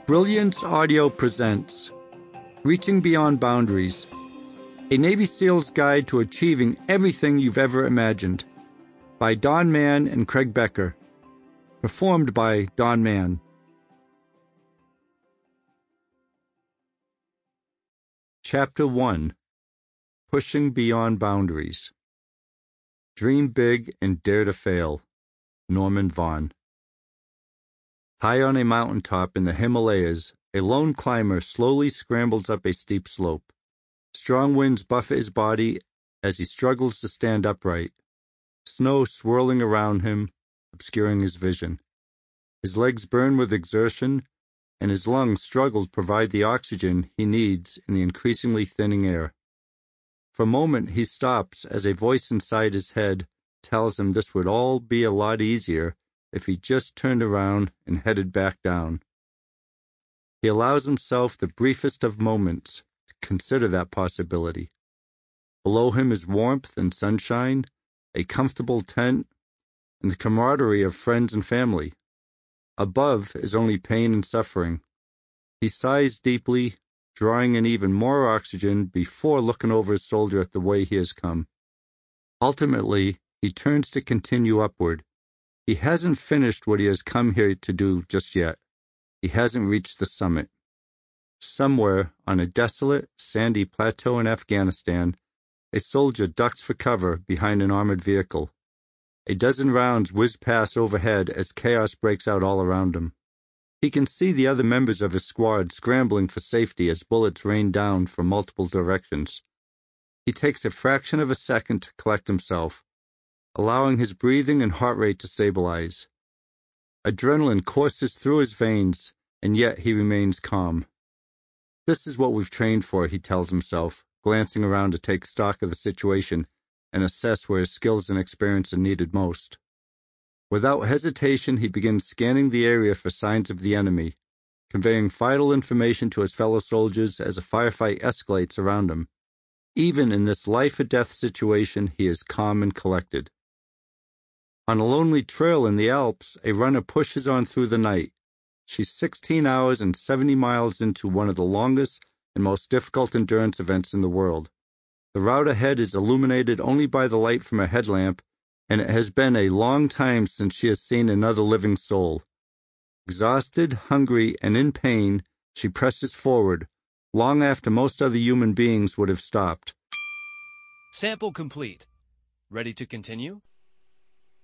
Brilliance Audio presents Reaching Beyond Boundaries, a Navy SEAL's Guide to Achieving Everything You've Ever Imagined, by Don Mann and Craig Becker. Performed by Don Mann. Chapter 1. Pushing Beyond Boundaries. Dream big and dare to fail. Norman Vaughn. High on a mountaintop in the Himalayas, a lone climber slowly scrambles up a steep slope. Strong winds buffet his body as he struggles to stand upright, snow swirling around him, obscuring his vision. His legs burn with exertion, and his lungs struggle to provide the oxygen he needs in the increasingly thinning air. For a moment he stops as a voice inside his head tells him this would all be a lot easier if he just turned around and headed back down. He allows himself the briefest of moments to consider that possibility. Below him is warmth and sunshine, a comfortable tent, and the camaraderie of friends and family. Above is only pain and suffering. He sighs deeply, drawing in even more oxygen before looking over his shoulder at the way he has come. Ultimately, he turns to continue upward. He hasn't finished what he has come here to do just yet. He hasn't reached the summit. Somewhere on a desolate, sandy plateau in Afghanistan, a soldier ducks for cover behind an armored vehicle. A dozen rounds whiz past overhead as chaos breaks out all around him. He can see the other members of his squad scrambling for safety as bullets rain down from multiple directions. He takes a fraction of a second to collect himself, allowing his breathing and heart rate to stabilize. Adrenaline courses through his veins, and yet he remains calm. This is what we've trained for, he tells himself, glancing around to take stock of the situation and assess where his skills and experience are needed most. Without hesitation, he begins scanning the area for signs of the enemy, conveying vital information to his fellow soldiers as a firefight escalates around him. Even in this life-or-death situation, he is calm and collected. On a lonely trail in the Alps, a runner pushes on through the night. She's 16 hours and 70 miles into one of the longest and most difficult endurance events in the world. The route ahead is illuminated only by the light from a headlamp, and it has been a long time since she has seen another living soul. Exhausted, hungry, and in pain, she presses forward, long after most other human beings would have stopped. Sample complete. Ready to continue?